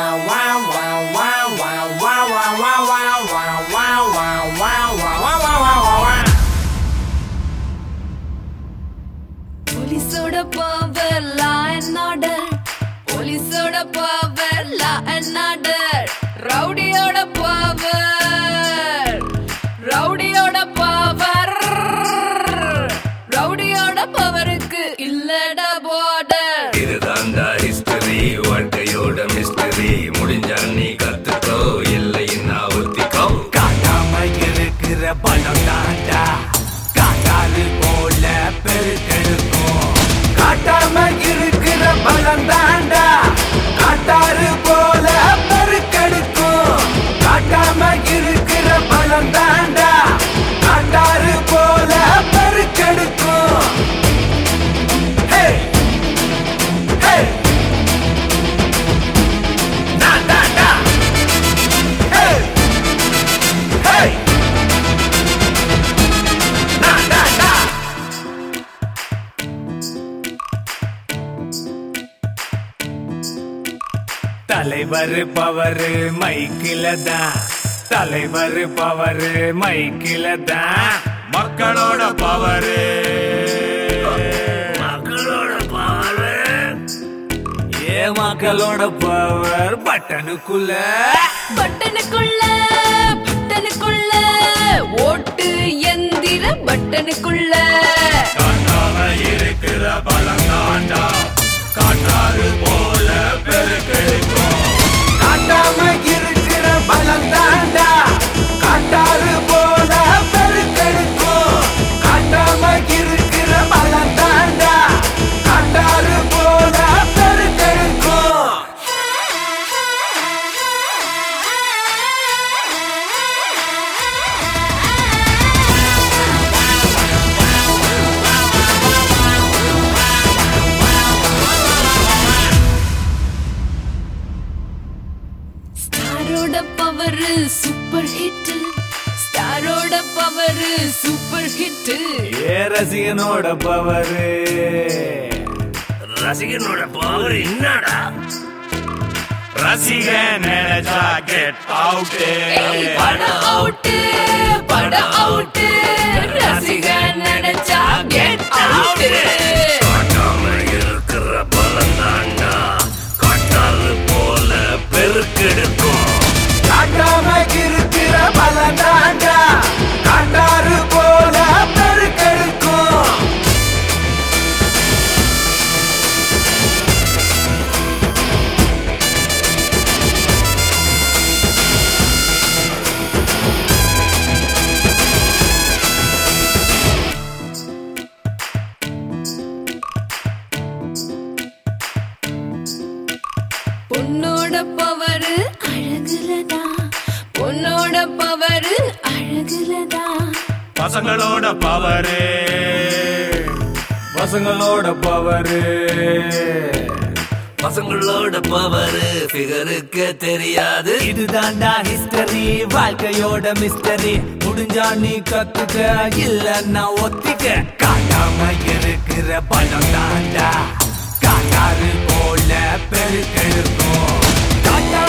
Policeoda power, law and order. Policeoda power, law and order. Rowdyoda power, rowdyoda power. Rowdyoda powerக்கு இல்லடா border. இதுதான்டா history, வாழ்க்கையோட mystery. முடிஞ்சா நீ கத்துக்கோ, இல்லைன்னா ஒத்திக்கோ. காட்டாம இருக்கிற பணம் தாண்டா காட்டாறு போல பெருக்கெடுக்கும். காட்டாம இருக்கிற பணம் தாண்டா காட்டாறு போல பெருக்கெடுக்கும். காட்டாம இருக்கிற பணம் தாண்டா காட்டாறு போல பெருக்கெடுக்கும். Hey! Hey! நான் தாண்டா. Hey! Hey! நான் தாண்டா. தலைவர் பவரு மைக்கில தான். தலைவர் பவரு மைக்கில தான். மக்களோட பவரு மக்களோட பவரு மக்களோட பவர் பட்டனுக்குள்ள பட்டனுக்குள்ள பட்டனுக்குள்ள ஓட்டு எந்திர பட்டனுக்குள்ள காட்டாம இருக்கிற பலம் தாண்டா காட்டாறு போல பெருக்கெடுக்கும். காட்டாம இருக்கிற பலம் தாண்டா காட்டாறு போல பெருக்கெடுக்கும். காட்டாம இருக்கிற பலம் தாண்டா காட்டாறு போல பெருக்கெடுக்கும். ஸ்டாரோட பவர் சூப்பர் ஹிட். ஸ்டாரோட பவர் சூப்பர் ஹிட். ரசிகனோட பவரு ரசிகனோட பவர் என்னடா? ரசிகன் நினைச்சா கெட் அவுட். பட அவுட் பட அவுட் ரசிகன் நினைச்சா கெட் அவுட். காட்டாம இருக்கிற பலம் தாண்டா காட்டாறு போல பெருக்கெடுக்கும். காட்டாம இருக்கிற பலம் தாண்டா காட்டாறு போல பெருக்கெடுக்கும். பொண்ணோட பவர் அழகுலதா. பொண்ணோட பவர் அழகுலதா. பசங்களோட பவரு பசங்களோட பவரு பசங்களோட பவர் ஃபிகருக்கு தெரியாது. இதுதான்டா ஹிஸ்டரி, வாழ்க்கையோட மிஸ்டரி. முடிஞ்சா நீ கத்துக்க, இல்லன்னா ஒத்திக்க. காட்டாம இருக்கிற பணம் தாண்டா காட்டாறு போல பெருக்கெடுக்கும். காட்டாம